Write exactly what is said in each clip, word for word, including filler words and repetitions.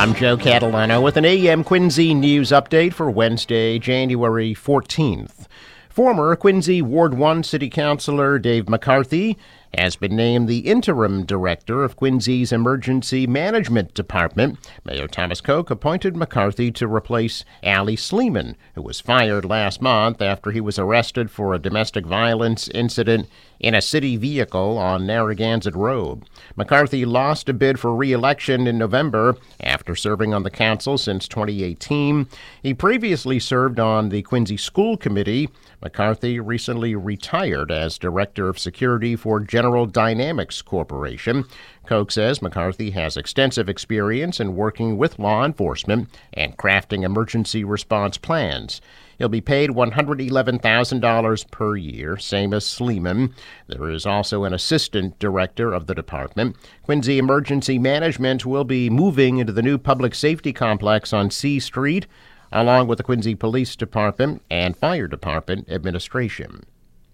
I'm Joe Catalano with an A M Quincy news update for Wednesday, January fourteenth. Former Quincy Ward one City Councilor Dave McCarthy has been named the interim director of Quincy's Emergency Management Department. Mayor Thomas Koch appointed McCarthy to replace Allie Sleeman, who was fired last month after he was arrested for a domestic violence incident in a city vehicle on Narragansett Road. McCarthy lost a bid for re-election in November after serving on the council since twenty eighteen. He previously served on the Quincy School Committee. McCarthy recently retired as Director of Security for General Dynamics Corporation. Koch says McCarthy has extensive experience in working with law enforcement and crafting emergency response plans. He'll be paid one hundred eleven thousand dollars per year, same as Sleeman. There is also an assistant director of the department. Quincy Emergency Management will be moving into the new public safety complex on C Street, along with the Quincy Police Department and Fire Department administration.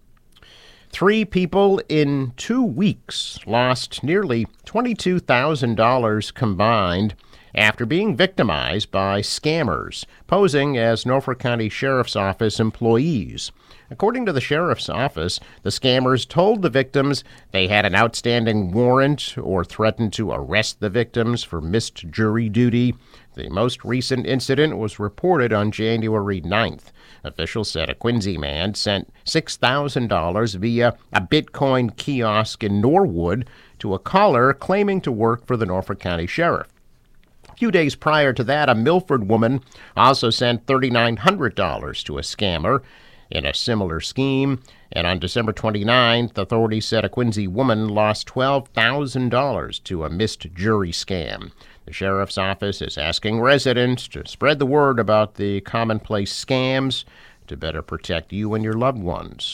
Three people in two weeks lost nearly twenty-two thousand dollars combined after being victimized by scammers posing as Norfolk County Sheriff's Office employees. According to the Sheriff's Office, the scammers told the victims they had an outstanding warrant or threatened to arrest the victims for missed jury duty. The most recent incident was reported on January ninth. Officials said a Quincy man sent six thousand dollars via a Bitcoin kiosk in Norwood to a caller claiming to work for the Norfolk County Sheriff. A few days prior to that, a Milford woman also sent three thousand nine hundred dollars to a scammer in a similar scheme. And on December twenty-ninth, authorities said a Quincy woman lost twelve thousand dollars to a missed jury scam. The Sheriff's Office is asking residents to spread the word about the commonplace scams to better protect you and your loved ones.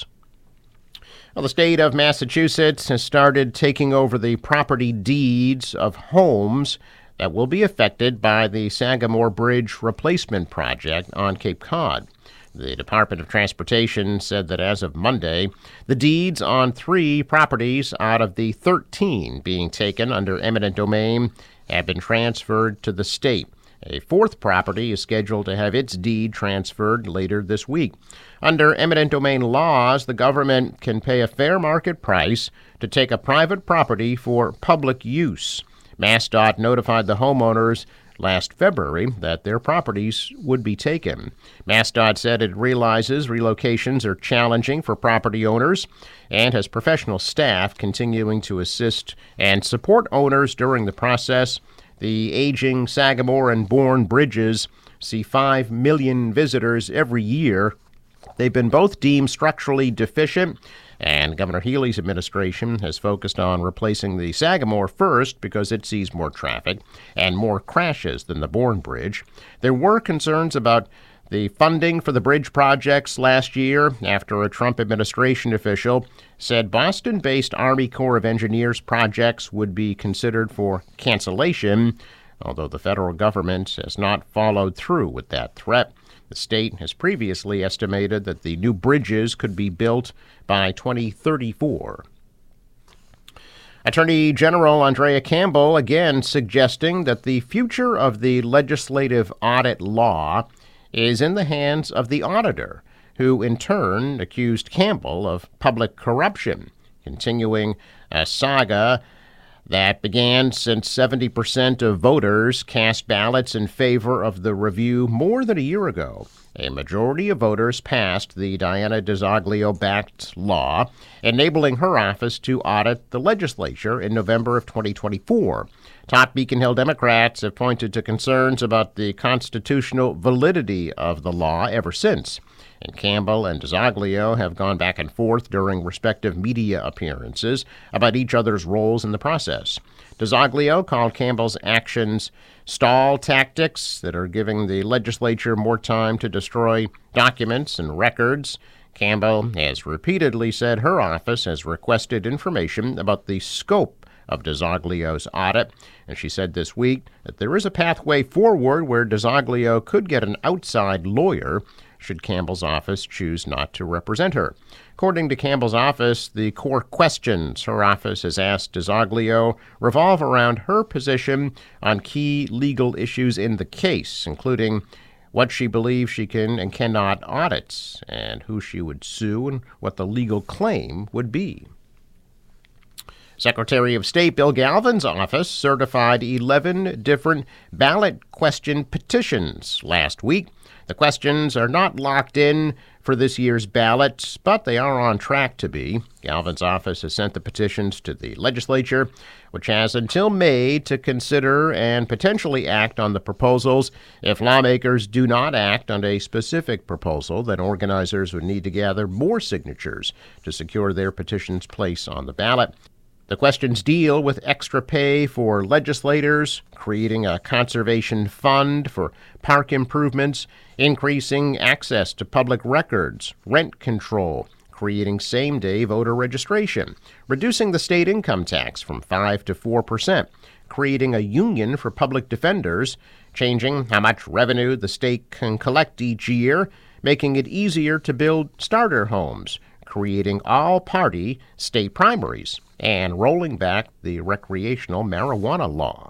Well, the state of Massachusetts has started taking over the property deeds of homes that will be affected by the Sagamore Bridge replacement project on Cape Cod. The Department of Transportation said that as of Monday, the deeds on three properties out of the thirteen being taken under eminent domain have been transferred to the state. A fourth property is scheduled to have its deed transferred later this week. Under eminent domain laws, the government can pay a fair market price to take a private property for public use. MassDOT notified the homeowners last February that their properties would be taken. MassDOT said it realizes relocations are challenging for property owners and has professional staff continuing to assist and support owners during the process. The aging Sagamore and Bourne bridges see five million visitors every year. They've been both deemed structurally deficient, and Governor Healey's administration has focused on replacing the Sagamore first because it sees more traffic and more crashes than the Bourne Bridge. There were concerns about the funding for the bridge projects last year after a Trump administration official said Boston-based Army Corps of Engineers projects would be considered for cancellation, although the federal government has not followed through with that threat. The state has previously estimated that the new bridges could be built by twenty thirty-four. Attorney General Andrea Campbell again suggesting that the future of the legislative audit law is in the hands of the auditor, who in turn accused Campbell of public corruption, continuing a saga that began since seventy percent of voters cast ballots in favor of the review more than a year ago. A majority of voters passed the Diana DiZoglio-backed law, enabling her office to audit the legislature in November of twenty twenty-four. Top Beacon Hill Democrats have pointed to concerns about the constitutional validity of the law ever since. And Campbell and DiZoglio have gone back and forth during respective media appearances about each other's roles in the process. DiZoglio called Campbell's actions stall tactics that are giving the legislature more time to destroy documents and records. Campbell has repeatedly said her office has requested information about the scope of DiZoglio's audit, and she said this week that there is a pathway forward where DiZoglio could get an outside lawyer should Campbell's office choose not to represent her. According to Campbell's office, the core questions her office has asked Desoglio revolve around her position on key legal issues in the case, including what she believes she can and cannot audit, and who she would sue, and what the legal claim would be. Secretary of State Bill Galvin's office certified eleven different ballot question petitions last week. The questions are not locked in for this year's ballot, but they are on track to be. Galvin's office has sent the petitions to the legislature, which has until May to consider and potentially act on the proposals. If lawmakers do not act on a specific proposal, then organizers would need to gather more signatures to secure their petition's place on the ballot. The questions deal with extra pay for legislators, creating a conservation fund for park improvements, increasing access to public records, rent control, creating same-day voter registration, reducing the state income tax from five to four percent, creating a union for public defenders, changing how much revenue the state can collect each year, making it easier to build starter homes, creating all-party state primaries, and rolling back the recreational marijuana law.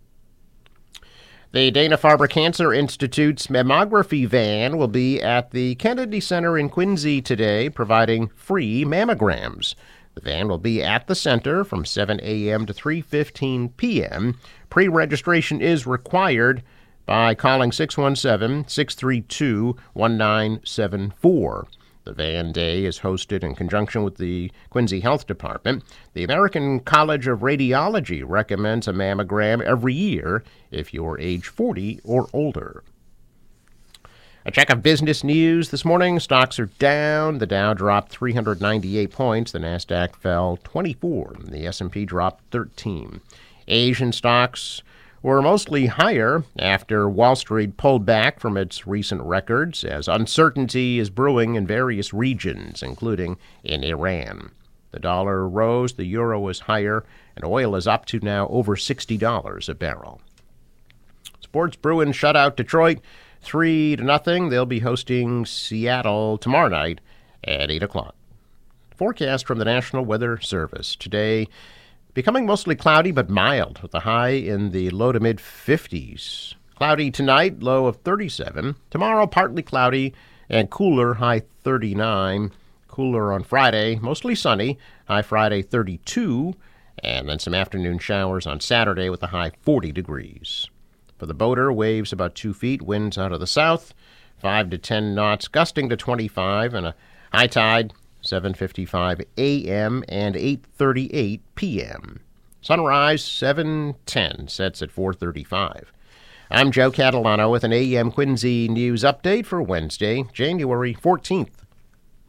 The Dana-Farber Cancer Institute's mammography van will be at the Kennedy Center in Quincy today, providing free mammograms. The van will be at the center from seven a.m. to three fifteen p.m. Pre-registration is required by calling six one seven, six three two, one nine seven four. The Van Day is hosted in conjunction with the Quincy Health Department. The American College of Radiology recommends a mammogram every year if you're age forty or older. A check of business news this morning. Stocks are down. The Dow dropped three hundred ninety-eight points. The Nasdaq fell twenty-four. The S and P dropped thirteen. Asian stocks were mostly higher after Wall Street pulled back from its recent records as uncertainty is brewing in various regions, including in Iran. The dollar rose, the euro is higher, and oil is up to now over sixty dollars a barrel. Sports: Bruins shut out Detroit three to nothing. They'll be hosting Seattle tomorrow night at eight o'clock. Forecast from the National Weather Service. Today, becoming mostly cloudy but mild, with a high in the low to mid fifties. Cloudy tonight, low of thirty-seven. Tomorrow, partly cloudy and cooler, high thirty-nine. Cooler on Friday, mostly sunny, high Friday thirty-two. And then some afternoon showers on Saturday with a high forty degrees. For the boater, waves about two feet, winds out of the south, five to ten knots, gusting to twenty-five, and a high tide seven fifty-five a.m. and eight thirty-eight p.m. Sunrise seven ten, sets at four thirty-five. I'm Joe Catalano with an A M Quincy News Update for Wednesday, January fourteenth.